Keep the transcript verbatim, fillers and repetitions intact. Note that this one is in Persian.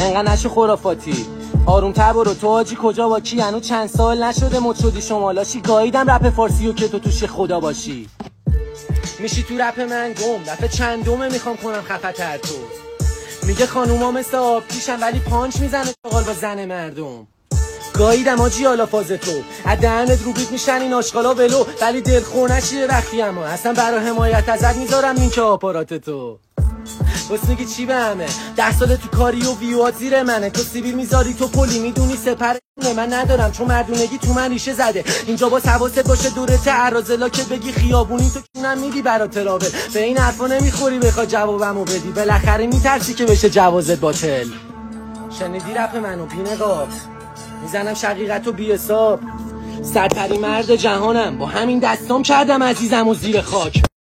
انقدر نشو خرافاتی، آروم تر برو. تو حاجی کجا با کی؟ هنو چند سال نشده مد شدی شمالاشی. گاییدم رپ فارسیو که تو توش خدا باشی. میشی تو رپ من گم، دفعه چندومه میخوام کنم خفتر تو. میگه خانوما مثل آب پیشن ولی پانچ میزنه شغال با زن مردم. گاییدم آجی حالا فاز تو، از دهنت رو بیت میشن این آشغالا ولو. ولی دلخور نشیه وقتی اما اصلا برای حمایت ازت میذارم لینک آپارات تو. بس میگی چی به همه ده ساله تو کاری و ویوات زیر منه. تو سیبیل میذاری تو پلی میدونی سپر من ندارم چون مردونگی تو من ریشه زده. اینجا با حواست باشه دورت عرازلا که بگی خیابونی تو چونم میدی برا تراول. به این حرفا نمیخوری بخواد جوابمو بدی، بالاخره میترسی که بشه جوازت باطل. شنیدی رپ منو پینقاب میزنم شقیقت و بی حساب. سرترین مرد جهانم با همین دستام کردم عزیزم و زیر خاک.